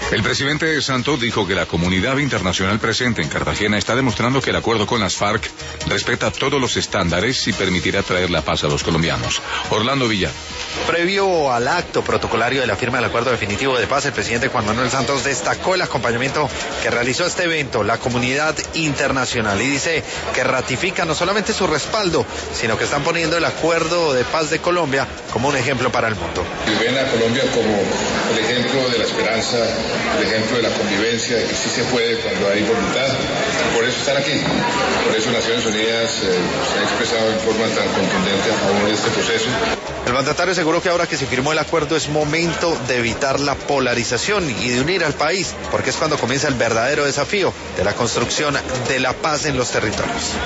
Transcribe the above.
El presidente Santos dijo que la comunidad internacional presente en Cartagena está demostrando que el acuerdo con las FARC respeta todos los estándares y permitirá traer la paz a los colombianos. Orlando Villa. Previo al acto protocolario de la firma del acuerdo definitivo de paz, el presidente Juan Manuel Santos destacó el acompañamiento que realizó este evento la comunidad internacional y dice que ratifica no solamente su respaldo, sino que están poniendo el acuerdo de paz de Colombia como un ejemplo para el mundo. Y ven a Colombia como el ejemplo de la esperanza, el ejemplo de la convivencia, de que sí se puede cuando hay voluntad. Por eso están aquí. Por eso Naciones Unidas se ha expresado en forma tan contundente a favor de este proceso. El mandatario aseguró que ahora que se firmó el acuerdo es momento de evitar la polarización y de unir al país, porque es cuando comienza el verdadero desafío de la construcción de la paz en los territorios.